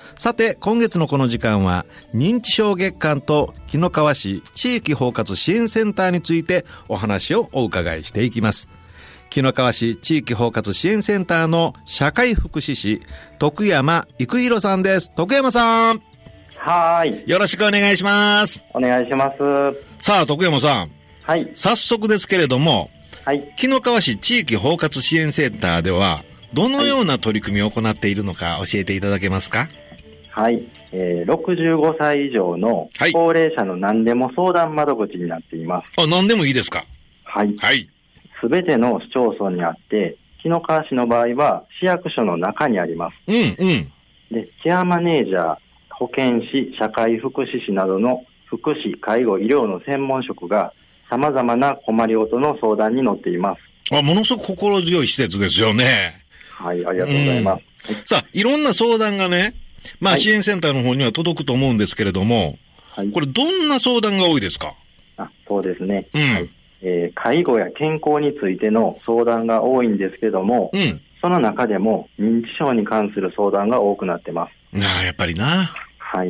さて、今月のこの時間は、認知症月間と紀の川市地域包括支援センターについてお話をお伺いしていきます。紀の川市地域包括支援センターの社会福祉士、徳山育弘さんです。徳山さん。 はい。 よろしくお願いします。 お願いします。 さあ、徳山さん。 はい。 早速ですけれども、 はい。 紀の川市地域包括支援センターでは、どのような取り組みを行っているのか教えていただけますか？ はい。65歳以上の高齢者の何でも相談窓口になっています。 あ、何でもいいですか？ はい。 はい。 すべての市町村にあって、紀の川市の場合は市役所の中にあります。 うん。 で、ケアマネージャー、保健師、社会福祉士などの福祉、介護、医療の専門職が様々な困りごとの相談に乗っています。 ものすごく心強い施設ですよね。 はい、ありがとうございます。 さあ、いろんな相談がね、 はい、 支援センターの方には届くと思うんですけれども、 はい、 これどんな相談が多いですか？ そうですね。 はい。 介護や健康についての相談が多いんですけども、その中でも認知症に関する相談が多くなってます。 やっぱりな。 はい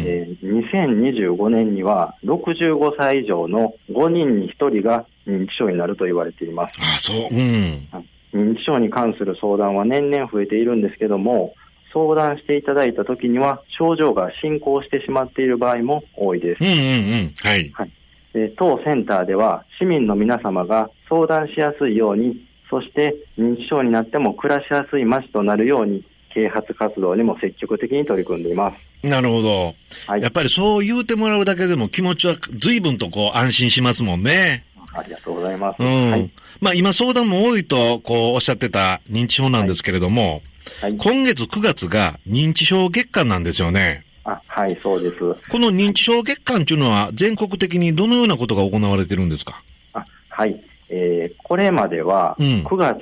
。2025年には65歳以上の5人に1人が認知症になると言われています。 そう。 認知症に関する相談は年々増えているんですけども、相談していただいた時には症状が進行してしまっている場合も多いです。 はい。 当センターでは市民の皆様が相談しやすいように、そして認知症になっても暮らしやすい街となるように、啓発活動にも積極的に取り組んでいます。 なるほど。 はい、 やっぱりそう言うてもらうだけでも気持ちは随分と安心しますもんね。 ありがとうございます。 はい。今相談も多いとおっしゃってた認知症なんですけれども、今月9月が認知症月間なんですよね。 はい、そうです。 この認知症月間っていうのは全国的にどのようなことが行われてるんですか？ はい。これまでは9月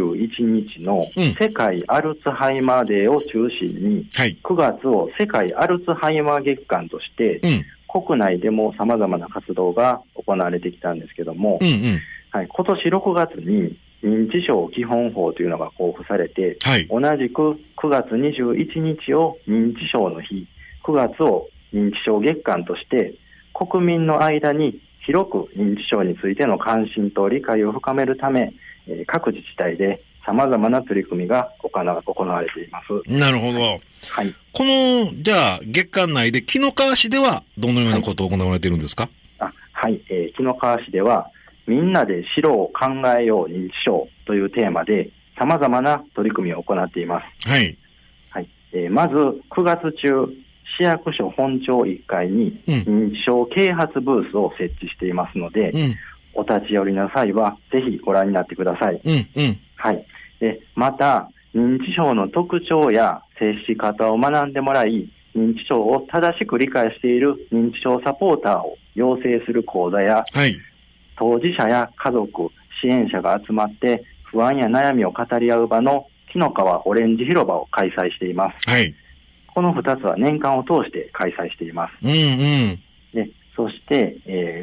21日の世界アルツハイマーデーを中心に、9月を世界アルツハイマー月間として、国内でも様々な活動が行われてきたんですけども、今年6月に認知症基本法というのが公布されて、同じく9月21日を認知症の日、9月を認知症月間として国民の間に広く認知症についての関心と理解を深めるため、各自治体で様々な取り組みが行われています。 なるほど。 はい。 この、じゃあ、月間内で紀の川市ではどのようなことを行われているんですか？ 紀の川市では、みんなで城を考えよう認知症というテーマで様々な取り組みを行っています。まず、9月中、市役所本庁1階に認知症啓発ブースを設置していますので、お立ち寄りの際はぜひご覧になってください。また、認知症の特徴や接し方を学んでもらい、認知症を正しく理解している認知症サポーターを養成する講座や、当事者や家族、支援者が集まって不安や悩みを語り合う場の紀の川オレンジ広場を開催しています。この2つは年間を通して開催しています。そして、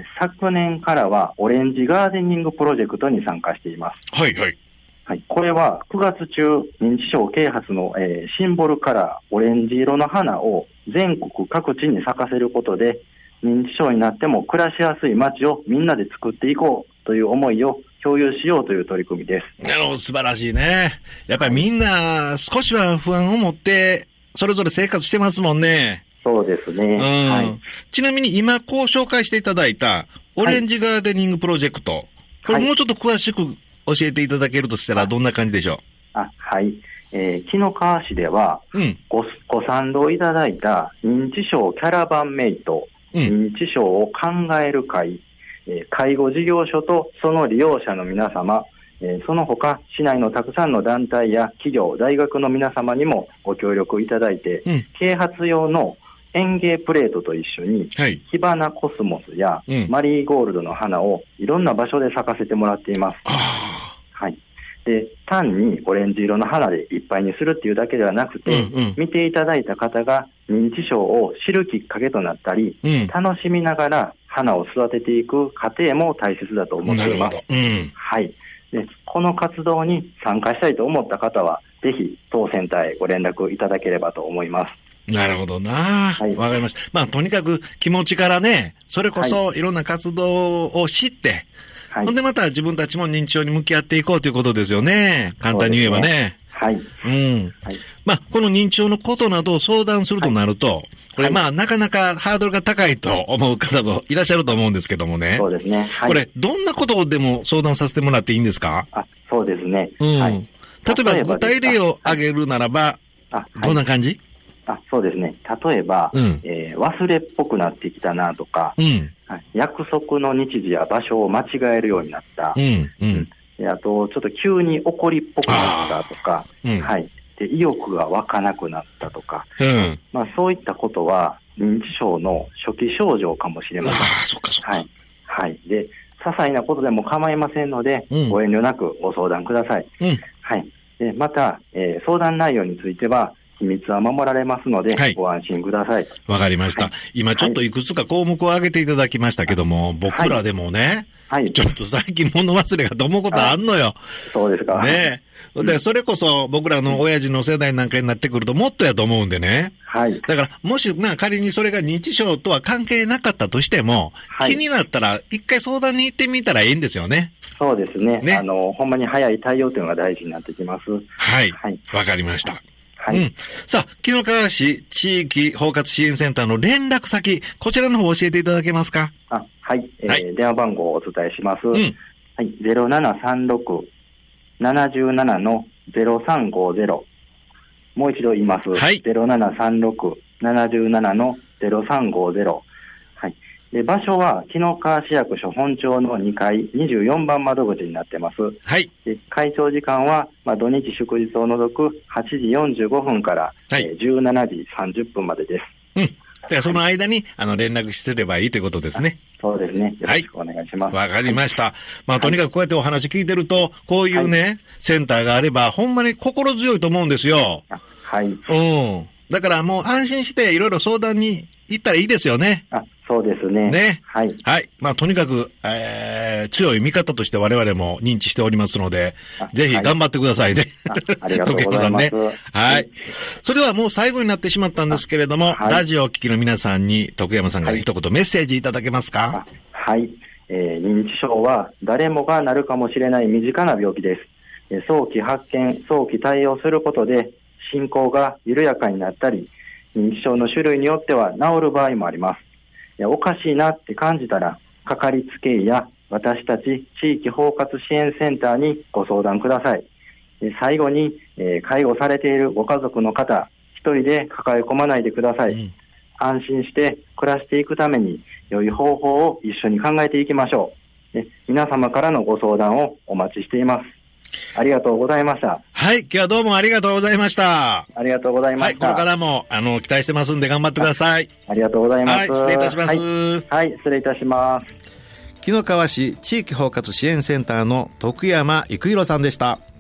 昨年からはオレンジガーデニングプロジェクトに参加しています。これは9月中、認知症啓発の、シンボルカラー、オレンジ色の花を全国各地に咲かせることで、認知症になっても暮らしやすい街をみんなで作っていこうという思いを共有しようという取り組みです。 なるほど、素晴らしいね。やっぱりみんな少しは不安を持ってそれぞれ生活してますもんね。 そうですね。 ちなみに今紹介していただいたオレンジガーデニングプロジェクト、これもうちょっと詳しく教えていただけるとしたらどんな感じでしょう？ 紀の川市では、ご賛同いただいた認知症キャラバンメイト、認知症を考える会、介護事業所とその利用者の皆様、その他市内のたくさんの団体や企業、大学の皆様にもご協力いただいて、啓発用の園芸プレートと一緒に、火花コスモスやマリーゴールドの花をいろんな場所で咲かせてもらっています。で、単にオレンジ色の花でいっぱいにするっていうだけではなくて、見ていただいた方が認知症を知るきっかけとなったり、楽しみながら花を育てていく過程も大切だと思っています。で、この活動に参加したいと思った方は、ぜひ当センターへご連絡いただければと思います。 なるほどな。はい。わかりました。まあ、とにかく気持ちからね、それこそいろんな活動を知って、はい。ほんでまた自分たちも認知症に向き合っていこうということですよね。簡単に言えばね。はい。うん。はい。まあ、この認知症のことなどを相談するとなると、はい、これまあ、なかなかハードルが高いと思う方もいらっしゃると思うんですけどもね。 そうですね。はい。 これ、どんなことでも相談させてもらっていいんですか？ そうですね。 うん。はい。例えば、具体例を挙げるならば、どんな感じ？ そうですね。例えば、忘れっぽくなってきたなとか、約束の日時や場所を間違えるようになった。あと、ちょっと急に怒りっぽくなったとか、はい。で、意欲が湧かなくなったとか、まあそういったことは認知症の初期症状かもしれません。 そっかそっか。 はい。はい。で、些細なことでも構いませんので、ご遠慮なくご相談ください。はい。で、また、相談内容については、秘密は守られますので、ご安心ください。 わかりました。今ちょっといくつか項目を挙げていただきましたけども、僕らでもね、ちょっと最近物忘れがと思うことあんのよ。 そうですか。 ね。で、それこそ僕らの親父の世代なんかになってくるともっとやと思うんでね。はい。だから、もし仮にそれが認知症とは関係なかったとしても、気になったら一回相談に行ってみたらいいんですよね。 そうですね。ほんまに早い対応というのが大事になってきます。 はい。はい。わかりました。はい。さあ、紀の川市地域包括支援センターの連絡先、こちらの方教えていただけますか？ はい。電話番号をお伝えします。はい。0736-77-0350。もう一度言います。はい。0736-77-0350。はい。で、場所は、紀の川市役所本庁の2階24番窓口になってます。はい。で、開庁時間は、土日祝日を除く8時45分から、17時30分までです。 でその間に、連絡すればいいということですね。 そうですね。よろしくお願いします。 わかりました。とにかくこうやってお話聞いてると、こういうね、センターがあれば、ほんまに心強いと思うんですよ。はい。だからもう安心していろいろ相談に行ったらいいですよね。 そうですね。 ね。はい。はい。とにかく、強い味方として我々も認知しておりますので、ぜひ頑張ってくださいね。 ありがとうございます。 はい。それではもう最後になってしまったんですけれども、ラジオをお聞きの皆さんに徳山さんから一言メッセージいただけますか？ はい。認知症は誰もがなるかもしれない身近な病気です。早期発見、早期対応することで、進行が緩やかになったり、認知症の種類によっては治る場合もあります。おかしいなって感じたら、かかりつけ医や私たち地域包括支援センターにご相談ください。最後に、介護されているご家族の方、一人で抱え込まないでください。安心して暮らしていくために良い方法を一緒に考えていきましょう。皆様からのご相談をお待ちしています。ありがとうございました。 はい、今日はどうもありがとうございました。 ありがとうございました。 はい、これからも、期待してますんで頑張ってください。 ありがとうございます。 はい、失礼いたします。 はい、失礼いたします。 紀の川市地域包括支援センターの徳山郁弘さんでした。